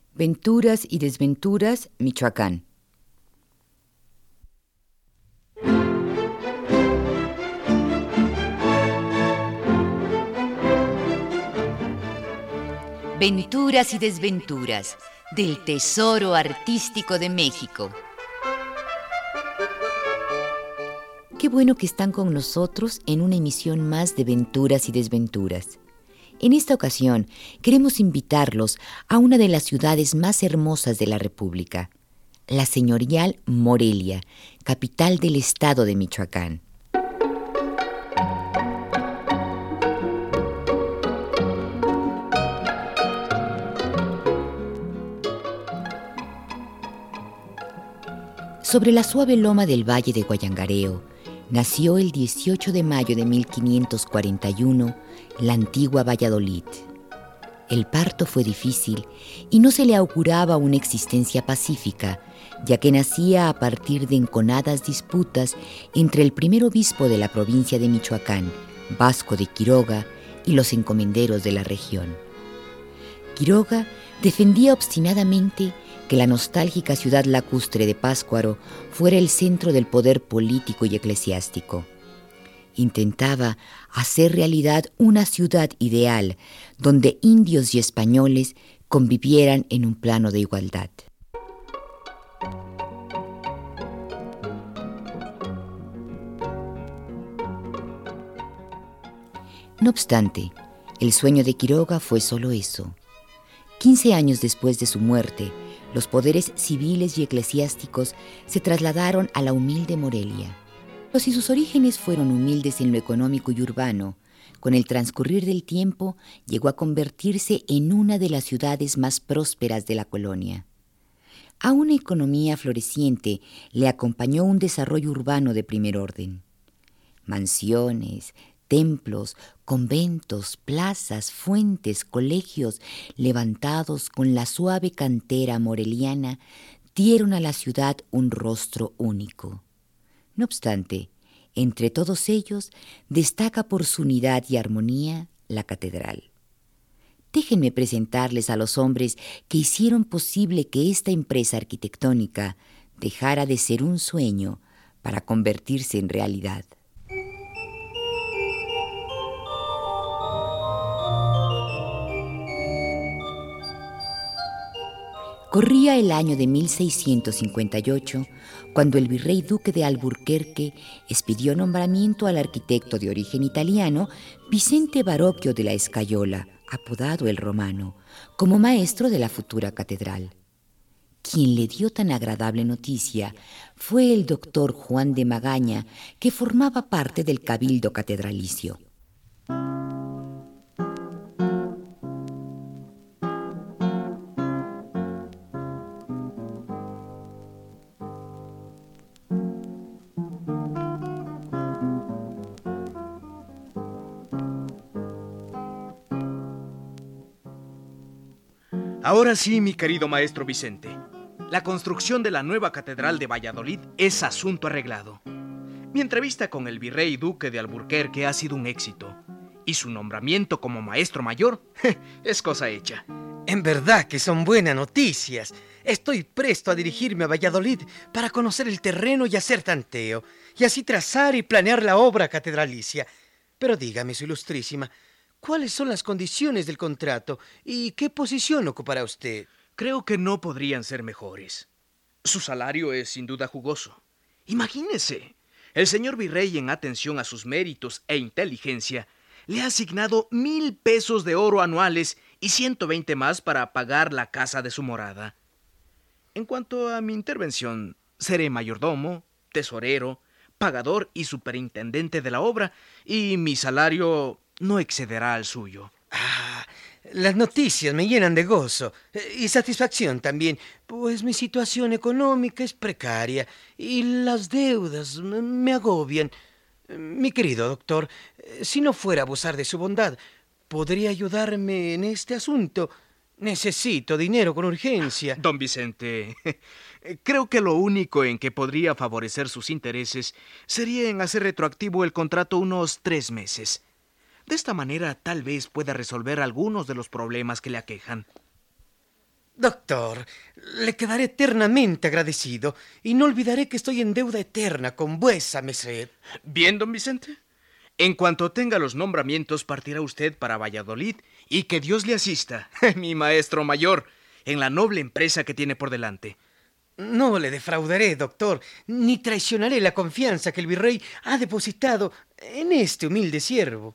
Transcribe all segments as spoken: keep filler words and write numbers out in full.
Venturas y desventuras, Michoacán. Venturas y desventuras del tesoro artístico de México. Qué bueno que están con nosotros en una emisión más de Venturas y Desventuras. En esta ocasión queremos invitarlos a una de las ciudades más hermosas de la República, la señorial Morelia, capital del estado de Michoacán. Sobre la suave loma del Valle de Guayangareo, nació el dieciocho de mayo de mil quinientos cuarenta y uno la antigua Valladolid. El parto fue difícil y no se le auguraba una existencia pacífica, ya que nacía a partir de enconadas disputas entre el primer obispo de la provincia de Michoacán, Vasco de Quiroga, y los encomenderos de la región. Quiroga defendía obstinadamente que la nostálgica ciudad lacustre de Pátzcuaro fuera el centro del poder político y eclesiástico. Intentaba hacer realidad una ciudad ideal donde indios y españoles convivieran en un plano de igualdad. No obstante, el sueño de Quiroga fue solo eso. Quince años después de su muerte, los poderes civiles y eclesiásticos se trasladaron a la humilde Morelia. Pero si sus orígenes fueron humildes en lo económico y urbano, con el transcurrir del tiempo llegó a convertirse en una de las ciudades más prósperas de la colonia. A una economía floreciente le acompañó un desarrollo urbano de primer orden. Mansiones, templos, conventos, plazas, fuentes, colegios, levantados con la suave cantera moreliana, dieron a la ciudad un rostro único. No obstante, entre todos ellos destaca por su unidad y armonía la catedral. Déjenme presentarles a los hombres que hicieron posible que esta empresa arquitectónica dejara de ser un sueño para convertirse en realidad. Corría el año de mil seiscientos cincuenta y ocho, cuando el virrey duque de Alburquerque expidió nombramiento al arquitecto de origen italiano Vicente Baroggio de la Escayola, apodado el Romano, como maestro de la futura catedral. Quien le dio tan agradable noticia fue el doctor Juan de Magaña, que formaba parte del cabildo catedralicio. Ahora sí, mi querido maestro Vicente, la construcción de la nueva catedral de Valladolid es asunto arreglado. Mi entrevista con el virrey duque de Alburquerque ha sido un éxito, y su nombramiento como maestro mayor es cosa hecha. En verdad que son buenas noticias. Estoy presto a dirigirme a Valladolid para conocer el terreno y hacer tanteo, y así trazar y planear la obra catedralicia. Pero dígame, su ilustrísima, ¿cuáles son las condiciones del contrato y qué posición ocupará usted? Creo que no podrían ser mejores. Su salario es sin duda jugoso. Imagínese, el señor virrey, en atención a sus méritos e inteligencia, le ha asignado mil pesos de oro anuales y ciento veinte más para pagar la casa de su morada. En cuanto a mi intervención, seré mayordomo, tesorero, pagador y superintendente de la obra, y mi salario no excederá al suyo. Ah, las noticias me llenan de gozo y satisfacción también, pues mi situación económica es precaria y las deudas me agobian. Mi querido doctor, si no fuera a abusar de su bondad, ¿podría ayudarme en este asunto? Necesito dinero con urgencia. Don Vicente, creo que lo único en que podría favorecer sus intereses sería en hacer retroactivo el contrato unos tres meses. De esta manera tal vez pueda resolver algunos de los problemas que le aquejan. Doctor, le quedaré eternamente agradecido y no olvidaré que estoy en deuda eterna con vuesa merced. Bien, don Vicente. En cuanto tenga los nombramientos, partirá usted para Valladolid y que Dios le asista, mi maestro mayor, en la noble empresa que tiene por delante. No le defraudaré, doctor, ni traicionaré la confianza que el virrey ha depositado en este humilde siervo.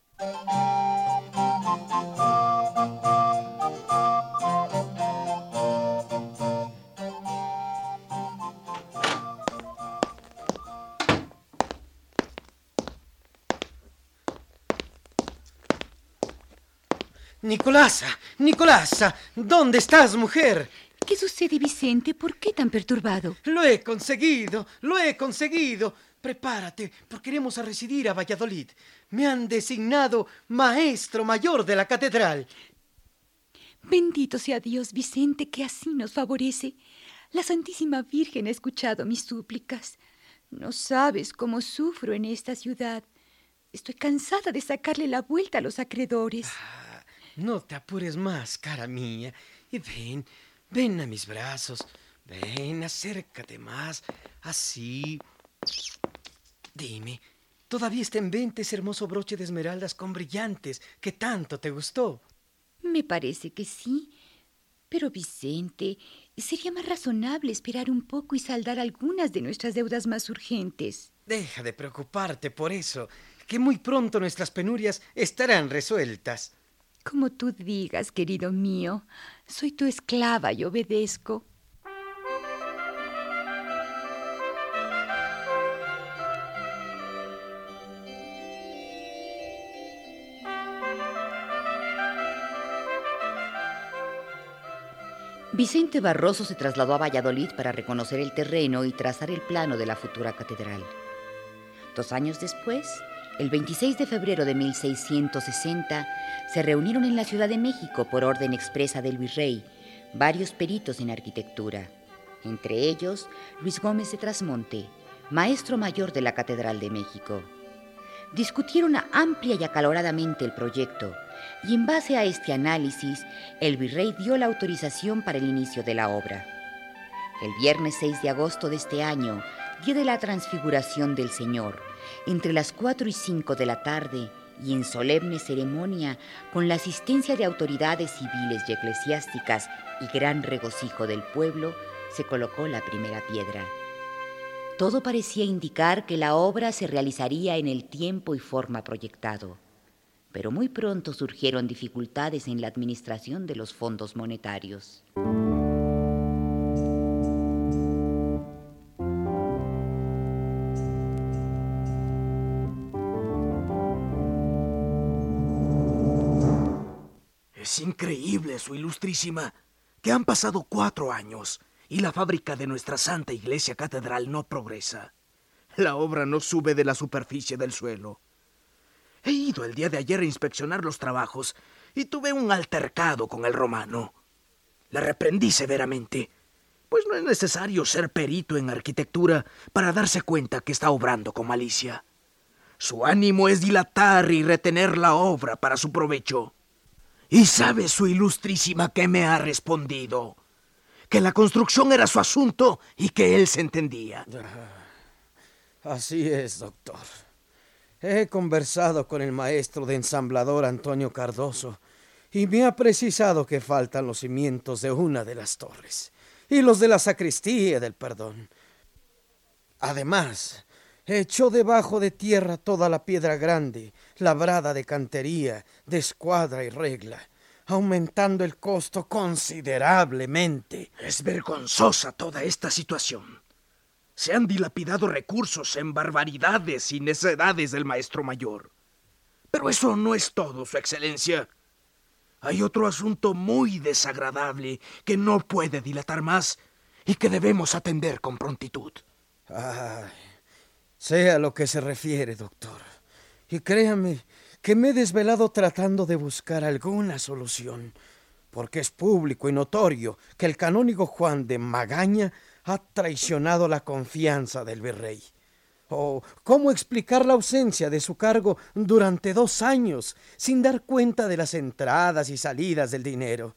Nicolasa, Nicolasa, ¿dónde estás, mujer? ¿Qué sucede, Vicente? ¿Por qué tan perturbado? Lo he conseguido, lo he conseguido. Prepárate, porque iremos a residir a Valladolid. Me han designado maestro mayor de la catedral. Bendito sea Dios, Vicente, que así nos favorece. La Santísima Virgen ha escuchado mis súplicas. No sabes cómo sufro en esta ciudad. Estoy cansada de sacarle la vuelta a los acreedores. Ah, no te apures más, cara mía. Y ven, ven a mis brazos. Ven, acércate más. Así. Dime, ¿todavía está en venta ese hermoso broche de esmeraldas con brillantes que tanto te gustó? Me parece que sí. Pero, Vicente, sería más razonable esperar un poco y saldar algunas de nuestras deudas más urgentes. Deja de preocuparte por eso, que muy pronto nuestras penurias estarán resueltas. Como tú digas, querido mío, soy tu esclava y obedezco. Vicente Barroso se trasladó a Valladolid para reconocer el terreno y trazar el plano de la futura catedral. Dos años después, el veintiséis de febrero de mil seiscientos sesenta, se reunieron en la Ciudad de México por orden expresa del virrey varios peritos en arquitectura, entre ellos Luis Gómez de Trasmonte, maestro mayor de la Catedral de México. Discutieron amplia y acaloradamente el proyecto y en base a este análisis, el virrey dio la autorización para el inicio de la obra. El viernes seis de agosto de este año, día de la Transfiguración del Señor, entre las cuatro y cinco de la tarde y en solemne ceremonia, con la asistencia de autoridades civiles y eclesiásticas y gran regocijo del pueblo, se colocó la primera piedra. Todo parecía indicar que la obra se realizaría en el tiempo y forma proyectado, pero muy pronto surgieron dificultades en la administración de los fondos monetarios. Es increíble, su ilustrísima, que han pasado cuatro años y la fábrica de nuestra Santa Iglesia Catedral no progresa. La obra no sube de la superficie del suelo. He ido el día de ayer a inspeccionar los trabajos y tuve un altercado con el romano. Le reprendí severamente, pues no es necesario ser perito en arquitectura para darse cuenta que está obrando con malicia. Su ánimo es dilatar y retener la obra para su provecho. ¿Y sabe su ilustrísima qué me ha respondido? Que la construcción era su asunto y que él se entendía. Así es, doctor. He conversado con el maestro de ensamblador Antonio Cardoso y me ha precisado que faltan los cimientos de una de las torres y los de la sacristía del perdón. Además, echó debajo de tierra toda la piedra grande, labrada de cantería, de escuadra y regla, aumentando el costo considerablemente. Es vergonzosa toda esta situación. Se han dilapidado recursos en barbaridades y necedades del maestro mayor. Pero eso no es todo, su excelencia. Hay otro asunto muy desagradable que no puede dilatar más y que debemos atender con prontitud. Ay, sea lo que se refiere, doctor. Y créame que me he desvelado tratando de buscar alguna solución, porque es público y notorio que el canónigo Juan de Magaña ha traicionado la confianza del virrey. ¿O cómo explicar la ausencia de su cargo durante dos años sin dar cuenta de las entradas y salidas del dinero?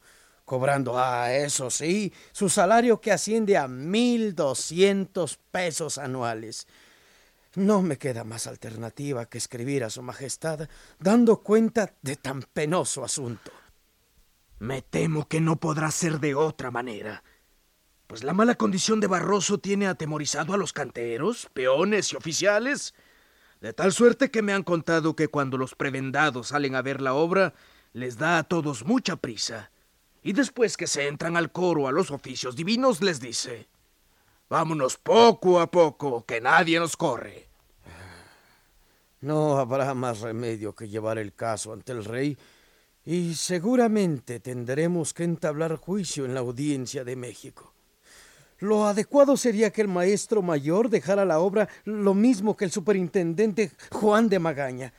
cobrando, ah, eso sí, su salario que asciende a mil doscientos pesos anuales. No me queda más alternativa que escribir a su majestad dando cuenta de tan penoso asunto. Me temo que no podrá ser de otra manera, pues la mala condición de Barroso tiene atemorizado a los canteros, peones y oficiales, de tal suerte que me han contado que cuando los prebendados salen a ver la obra, les da a todos mucha prisa, y después que se entran al coro a los oficios divinos les dice: vámonos poco a poco, que nadie nos corre. No habrá más remedio que llevar el caso ante el rey, y seguramente tendremos que entablar juicio en la audiencia de México. Lo adecuado sería que el maestro mayor dejara la obra lo mismo que el superintendente Juan de Magaña.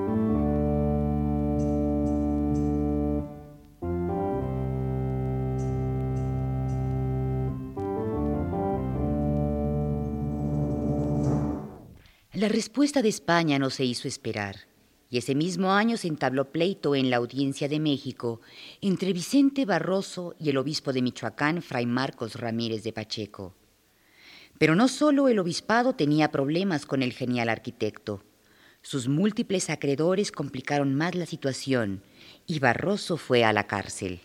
La respuesta de España no se hizo esperar, y ese mismo año se entabló pleito en la Audiencia de México entre Vicente Barroso y el obispo de Michoacán, Fray Marcos Ramírez de Pacheco. Pero no solo el obispado tenía problemas con el genial arquitecto. Sus múltiples acreedores complicaron más la situación, y Barroso fue a la cárcel.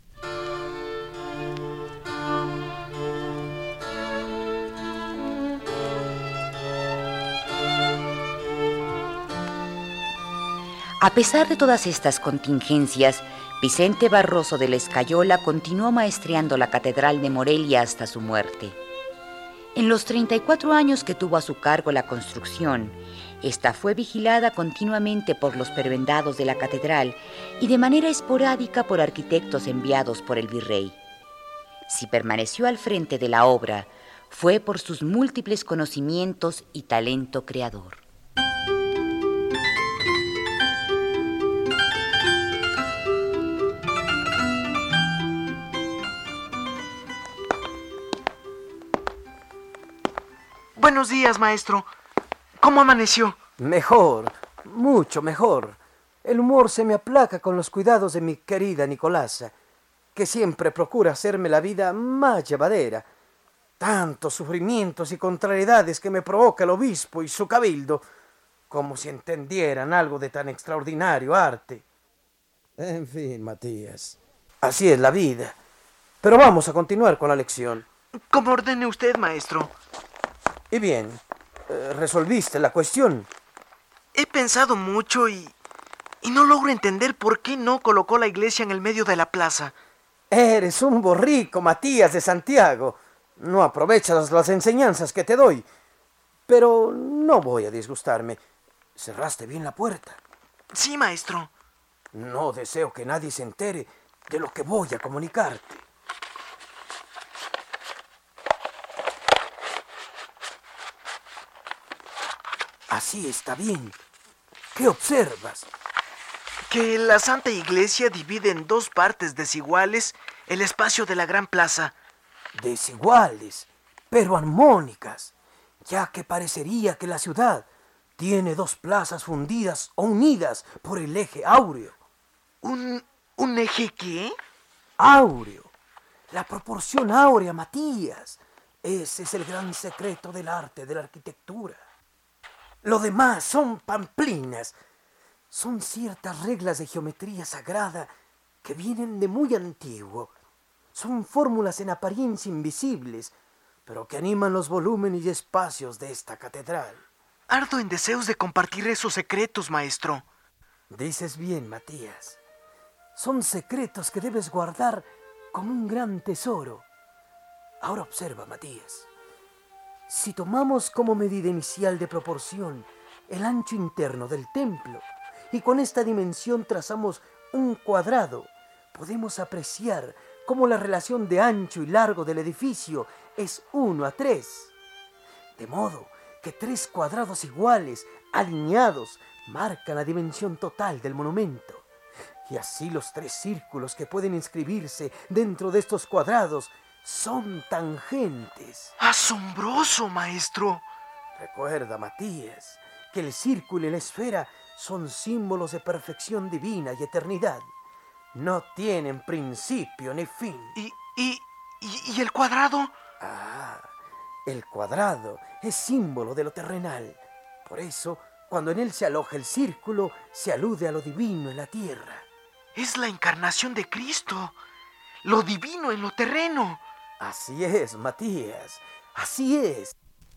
A pesar de todas estas contingencias, Vicente Barroso de la Escayola continuó maestreando la Catedral de Morelia hasta su muerte. En los treinta y cuatro años que tuvo a su cargo la construcción, esta fue vigilada continuamente por los prebendados de la catedral y de manera esporádica por arquitectos enviados por el virrey. Si permaneció al frente de la obra, fue por sus múltiples conocimientos y talento creador. Buenos días, maestro. ¿Cómo amaneció? Mejor, mucho mejor. El humor se me aplaca con los cuidados de mi querida Nicolasa, que siempre procura hacerme la vida más llevadera. Tantos sufrimientos y contrariedades que me provoca el obispo y su cabildo, como si entendieran algo de tan extraordinario arte. En fin, Matías, así es la vida. Pero vamos a continuar con la lección. Como ordene usted, maestro. Y bien, eh, ¿resolviste la cuestión? He pensado mucho y, y no logro entender por qué no colocó la iglesia en el medio de la plaza. Eres un borrico, Matías de Santiago. No aprovechas las enseñanzas que te doy. Pero no voy a disgustarme. ¿Cerraste bien la puerta? Sí, maestro. No deseo que nadie se entere de lo que voy a comunicarte. Así está bien. ¿Qué observas? Que la Santa Iglesia divide en dos partes desiguales el espacio de la gran plaza. Desiguales, pero armónicas, ya que parecería que la ciudad tiene dos plazas fundidas o unidas por el eje áureo. ¿Un, un eje qué? Áureo. La proporción áurea, Matías. Ese es el gran secreto del arte de la arquitectura. Lo demás son pamplinas. Son ciertas reglas de geometría sagrada que vienen de muy antiguo. Son fórmulas en apariencia invisibles, pero que animan los volúmenes y espacios de esta catedral. Ardo en deseos de compartir esos secretos, maestro. Dices bien, Matías. Son secretos que debes guardar como un gran tesoro. Ahora observa, Matías. Si tomamos como medida inicial de proporción el ancho interno del templo y con esta dimensión trazamos un cuadrado, podemos apreciar cómo la relación de ancho y largo del edificio es uno a tres. De modo que tres cuadrados iguales, alineados, marcan la dimensión total del monumento. Y así los tres círculos que pueden inscribirse dentro de estos cuadrados son tangentes. ¡Asombroso, maestro! Recuerda, Matías, que el círculo y la esfera son símbolos de perfección divina y eternidad. no tienen principio ni fin. ¿Y, y, y, y el cuadrado? Ah, el cuadrado es símbolo de lo terrenal. Por eso, cuando en él se aloja el círculo, se alude a lo divino en la tierra. Es la encarnación de Cristo, lo divino en lo terreno. Así es, Matías, así es.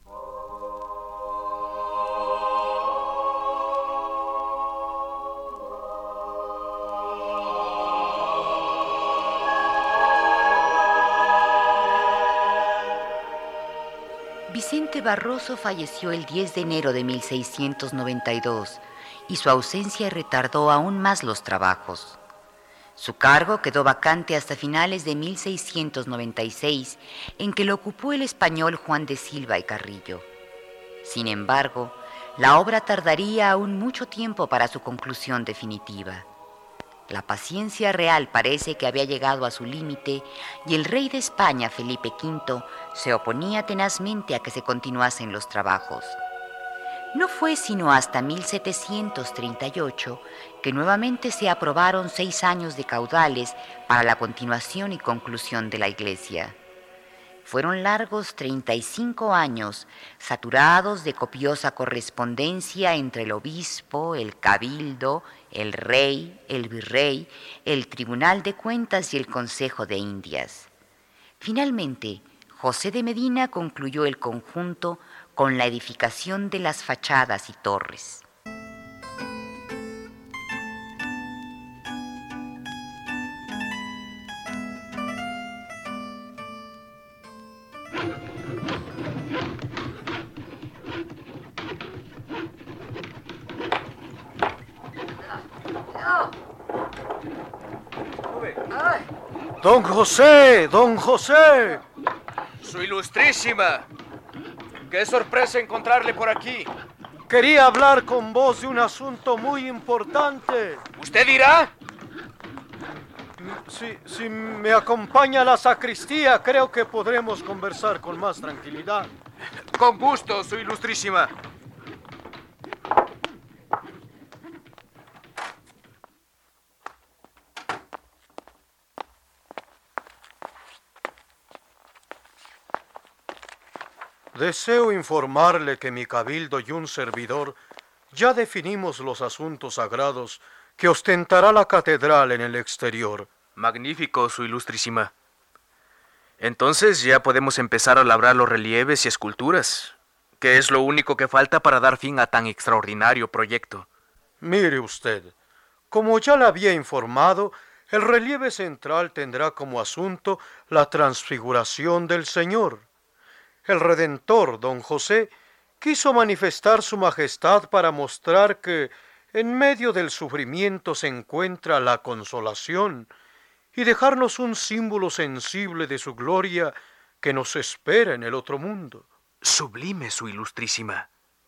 Vicente Barroso falleció el diez de enero de mil seiscientos noventa y dos y su ausencia retardó aún más los trabajos. Su cargo quedó vacante hasta finales de mil seiscientos noventa y seis, en que lo ocupó el español Juan de Silva y Carrillo. Sin embargo, la obra tardaría aún mucho tiempo para su conclusión definitiva. La paciencia real parece que había llegado a su límite y el rey de España, Felipe quinto, se oponía tenazmente a que se continuasen los trabajos. No fue sino hasta mil setecientos treinta y ocho que nuevamente se aprobaron seis años de caudales para la continuación y conclusión de la iglesia. Fueron largos treinta y cinco años, saturados de copiosa correspondencia entre el obispo, el cabildo, el rey, el virrey, el Tribunal de Cuentas y el Consejo de Indias. Finalmente, José de Medina concluyó el conjunto con la edificación de las fachadas y torres. Don José, don José. Su ilustrísima. Qué sorpresa encontrarle por aquí. Quería hablar con vos de un asunto muy importante. ¿Usted dirá? Si, si me acompaña a la sacristía, creo que podremos conversar con más tranquilidad. Con gusto, su ilustrísima. Deseo informarle que mi cabildo y un servidor ya definimos los asuntos sagrados que ostentará la catedral en el exterior. Magnífico, su ilustrísima. Entonces ya podemos empezar a labrar los relieves y esculturas, que es lo único que falta para dar fin a tan extraordinario proyecto. Mire usted, como ya le había informado, el relieve central tendrá como asunto la transfiguración del Señor. El Redentor, don José, quiso manifestar su majestad para mostrar que en medio del sufrimiento se encuentra la consolación y dejarnos un símbolo sensible de su gloria que nos espera en el otro mundo. Sublime, su ilustrísima.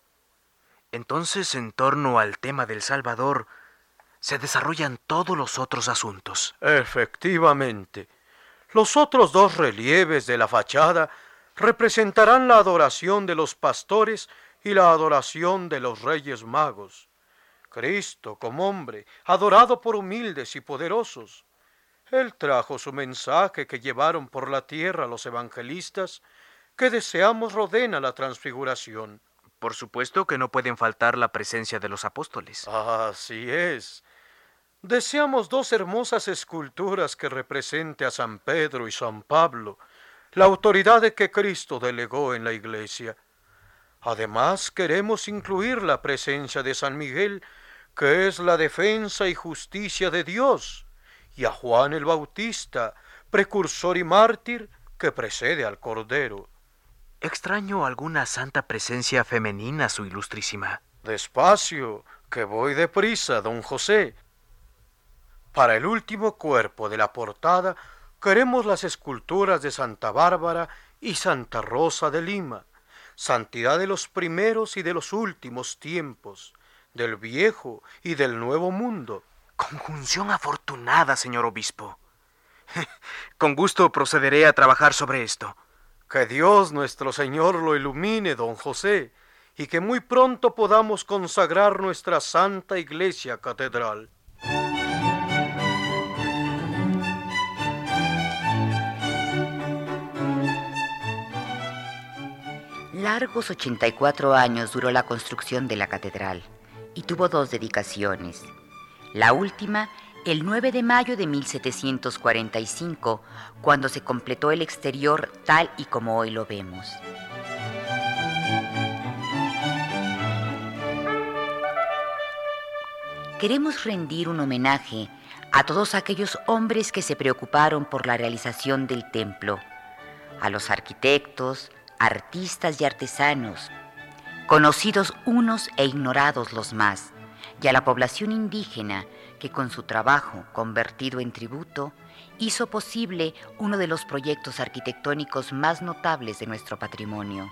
Entonces, en torno al tema del Salvador, se desarrollan todos los otros asuntos. Efectivamente. Los otros dos relieves de la fachada representarán la adoración de los pastores y la adoración de los reyes magos. Cristo, como hombre, adorado por humildes y poderosos. Él trajo su mensaje que llevaron por la tierra los evangelistas, que deseamos rodeen a la transfiguración. Por supuesto que no pueden faltar la presencia de los apóstoles. Así es. Deseamos dos hermosas esculturas que represente a San Pedro y San Pablo, la autoridad de que Cristo delegó en la iglesia. Además, queremos incluir la presencia de San Miguel, que es la defensa y justicia de Dios, y a Juan el Bautista, precursor y mártir, que precede al Cordero. Extraño alguna santa presencia femenina, su ilustrísima. Despacio, que voy deprisa, don José. Para el último cuerpo de la portada, queremos las esculturas de Santa Bárbara y Santa Rosa de Lima, santidad de los primeros y de los últimos tiempos, del viejo y del nuevo mundo. Conjunción afortunada, señor obispo. Con gusto procederé a trabajar sobre esto. Que Dios nuestro Señor lo ilumine, don José, y que muy pronto podamos consagrar nuestra santa iglesia catedral. Largos ochenta y cuatro años duró la construcción de la catedral y tuvo dos dedicaciones. La última, el nueve de mayo de mil setecientos cuarenta y cinco, cuando se completó el exterior tal y como hoy lo vemos. Queremos rendir un homenaje a todos aquellos hombres que se preocuparon por la realización del templo, a los arquitectos, artistas y artesanos, conocidos unos e ignorados los más, y a la población indígena que con su trabajo convertido en tributo hizo posible uno de los proyectos arquitectónicos más notables de nuestro patrimonio.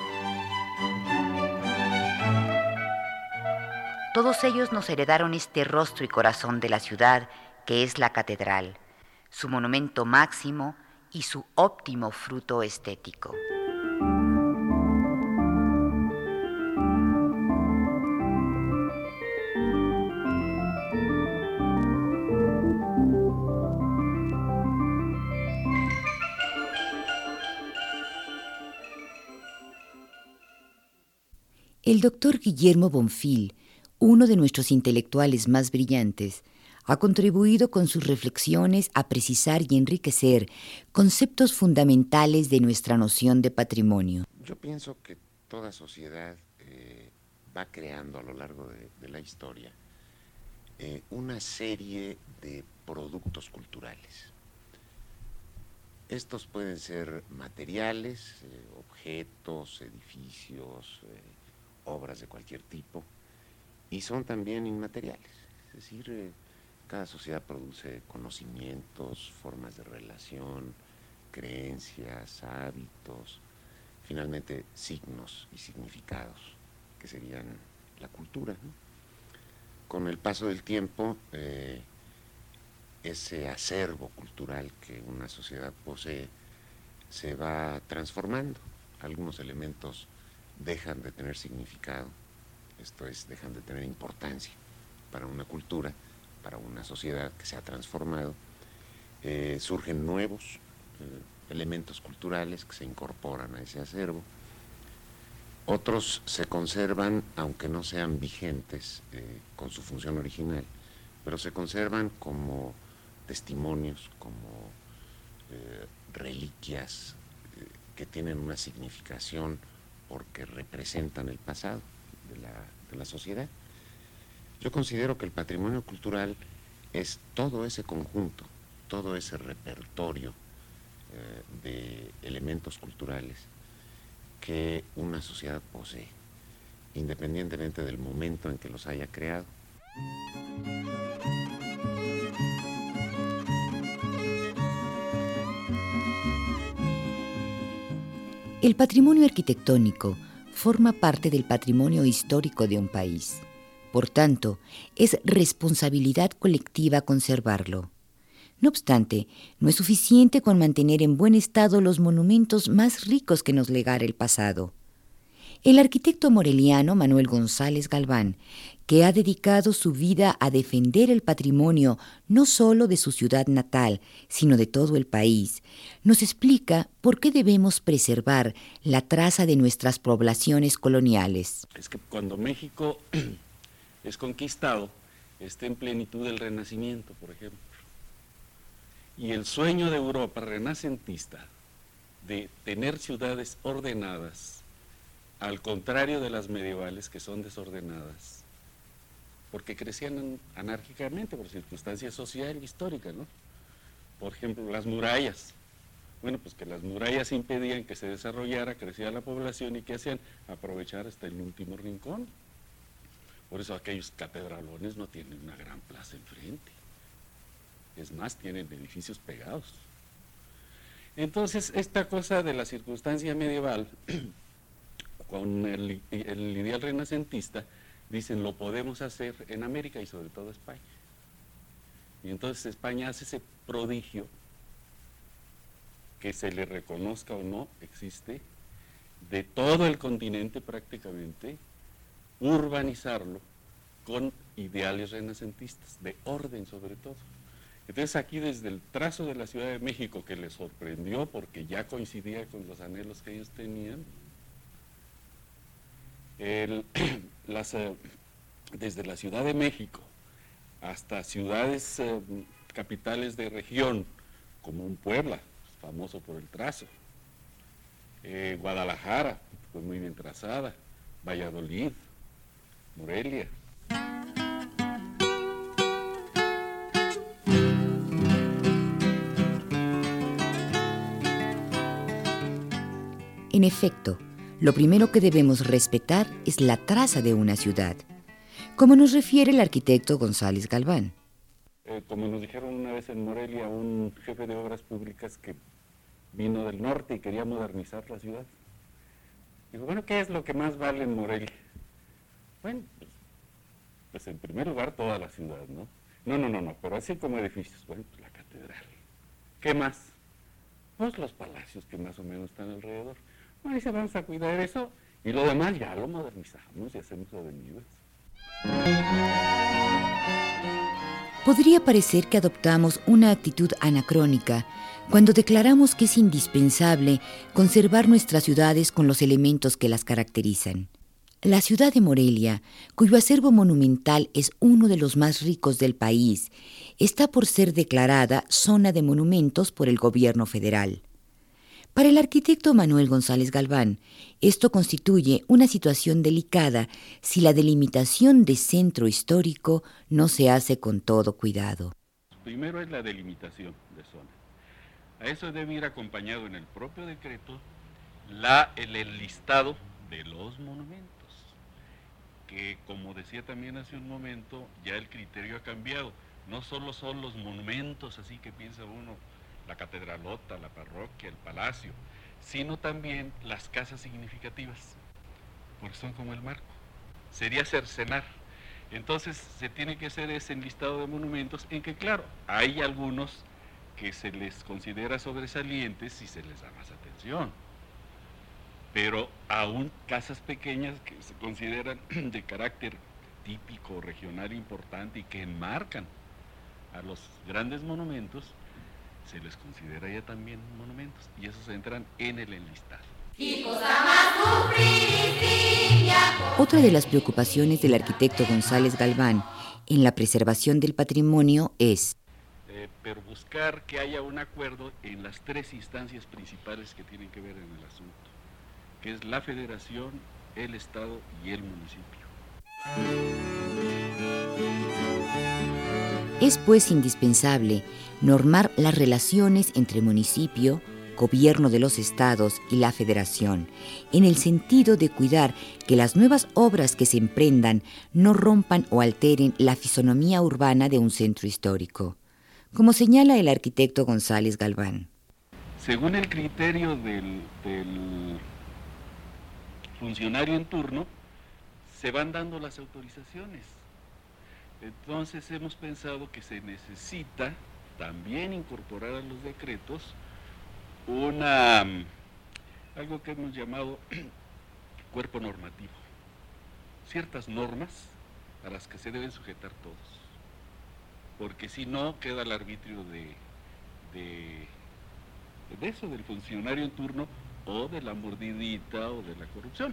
Todos ellos nos heredaron este rostro y corazón de la ciudad que es la catedral, su monumento máximo y su óptimo fruto estético. El doctor Guillermo Bonfil, uno de nuestros intelectuales más brillantes, ha contribuido con sus reflexiones a precisar y enriquecer conceptos fundamentales de nuestra noción de patrimonio. Yo pienso que toda sociedad eh, va creando a lo largo de, de la historia eh, una serie de productos culturales. Estos pueden ser materiales, eh, objetos, edificios, eh, obras de cualquier tipo, y son también inmateriales, es decir, eh, cada sociedad produce conocimientos, formas de relación, creencias, hábitos, finalmente signos y significados, que serían la cultura, ¿no? Con el paso del tiempo, eh, ese acervo cultural que una sociedad posee se va transformando. Algunos elementos dejan de tener significado, esto es, dejan de tener importancia para una cultura, para una sociedad que se ha transformado. Eh, surgen nuevos eh, elementos culturales que se incorporan a ese acervo. Otros se conservan, aunque no sean vigentes eh, con su función original, pero se conservan como testimonios, como eh, reliquias eh, que tienen una significación porque representan el pasado de la, de la sociedad. Yo considero que el patrimonio cultural es todo ese conjunto, todo ese repertorio eh, de elementos culturales que una sociedad posee, independientemente del momento en que los haya creado. El patrimonio arquitectónico forma parte del patrimonio histórico de un país. Por tanto, es responsabilidad colectiva conservarlo. No obstante, no es suficiente con mantener en buen estado los monumentos más ricos que nos legara el pasado. El arquitecto moreliano Manuel González Galván, que ha dedicado su vida a defender el patrimonio no solo de su ciudad natal, sino de todo el país, nos explica por qué debemos preservar la traza de nuestras poblaciones coloniales. Es que cuando México es conquistado, está en plenitud del Renacimiento, por ejemplo. Y el sueño de Europa renacentista de tener ciudades ordenadas, al contrario de las medievales que son desordenadas, porque crecían anárquicamente por circunstancias sociales e históricas, ¿no? Por ejemplo, las murallas. Bueno, pues que las murallas impedían que se desarrollara, crecía la población y ¿qué hacían? Aprovechar hasta el último rincón. Por eso aquellos catedralones no tienen una gran plaza enfrente. Es más, tienen edificios pegados. Entonces, esta cosa de la circunstancia medieval, con el, el ideal renacentista, dicen, lo podemos hacer en América y sobre todo España. Y entonces España hace ese prodigio, que se le reconozca o no, existe, de todo el continente prácticamente, urbanizarlo con ideales renacentistas, de orden sobre todo. Entonces aquí desde el trazo de la Ciudad de México, que les sorprendió porque ya coincidía con los anhelos que ellos tenían, El, las, eh, desde la Ciudad de México hasta ciudades eh, capitales de región, como un Puebla, famoso por el trazo, eh, Guadalajara, fue muy bien trazada, Valladolid, Morelia. En efecto, lo primero que debemos respetar es la traza de una ciudad, como nos refiere el arquitecto González Galván. Eh, como nos dijeron una vez en Morelia, un jefe de obras públicas que vino del norte y quería modernizar la ciudad. Digo, bueno, ¿qué es lo que más vale en Morelia? Bueno, pues, pues en primer lugar toda la ciudad, ¿no? No, no, no, no, pero así como edificios, bueno, pues la catedral. ¿Qué más? Pues los palacios que más o menos están alrededor. Bueno, dice, vamos a cuidar eso y lo demás ya lo modernizamos y hacemos avenidas. Podría parecer que adoptamos una actitud anacrónica cuando declaramos que es indispensable conservar nuestras ciudades con los elementos que las caracterizan. La ciudad de Morelia, cuyo acervo monumental es uno de los más ricos del país, está por ser declarada zona de monumentos por el gobierno federal. Para el arquitecto Manuel González Galván, esto constituye una situación delicada si la delimitación de centro histórico no se hace con todo cuidado. Primero es la delimitación de zona. A eso debe ir acompañado en el propio decreto la, el enlistado de los monumentos, que como decía también hace un momento, ya el criterio ha cambiado. No solo son los monumentos así que piensa uno, la catedralota, la parroquia, el palacio, sino también las casas significativas, porque son como el marco. Sería cercenar. Entonces se tiene que hacer ese enlistado de monumentos en que, claro, hay algunos que se les considera sobresalientes y se les da más atención, pero aún casas pequeñas que se consideran de carácter típico, regional importante y que enmarcan a los grandes monumentos, se les considera ya también monumentos y esos entran en el enlistado. Otra de las preocupaciones del arquitecto González Galván en la preservación del patrimonio es eh, pero buscar que haya un acuerdo en las tres instancias principales que tienen que ver en el asunto, que es la federación, el estado y el municipio. Es pues indispensable normar las relaciones entre municipio, gobierno de los estados y la federación, en el sentido de cuidar que las nuevas obras que se emprendan no rompan o alteren la fisonomía urbana de un centro histórico, como señala el arquitecto González Galván. Según el criterio del, del funcionario en turno, se van dando las autorizaciones. Entonces hemos pensado que se necesita también incorporar a los decretos una, algo que hemos llamado cuerpo normativo, ciertas normas a las que se deben sujetar todos, porque si no queda al arbitrio de, de, de eso, del funcionario en turno o de la mordidita o de la corrupción.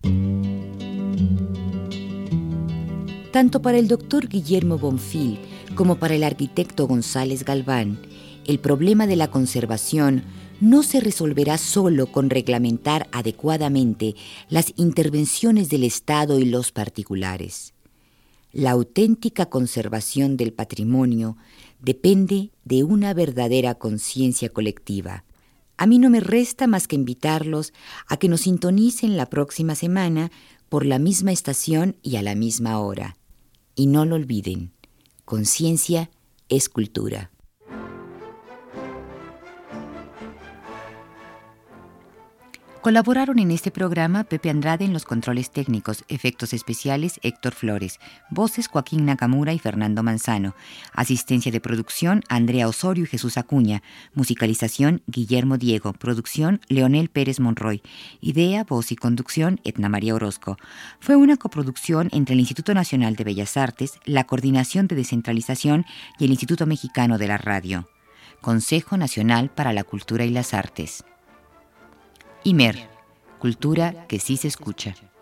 Tanto para el doctor Guillermo Bonfil como para el arquitecto González Galván, el problema de la conservación no se resolverá solo con reglamentar adecuadamente las intervenciones del Estado y los particulares. La auténtica conservación del patrimonio depende de una verdadera conciencia colectiva. A mí no me resta más que invitarlos a que nos sintonicen la próxima semana por la misma estación y a la misma hora. Y no lo olviden, conciencia es cultura. Colaboraron en este programa Pepe Andrade en los controles técnicos, efectos especiales Héctor Flores, voces Joaquín Nakamura y Fernando Manzano, asistencia de producción Andrea Osorio y Jesús Acuña, musicalización Guillermo Diego, producción Leonel Pérez Monroy, idea, voz y conducción Etna María Orozco. Fue una coproducción entre el Instituto Nacional de Bellas Artes, la Coordinación de Descentralización y el Instituto Mexicano de la Radio. Consejo Nacional para la Cultura y las Artes. I M E R, cultura que sí se escucha.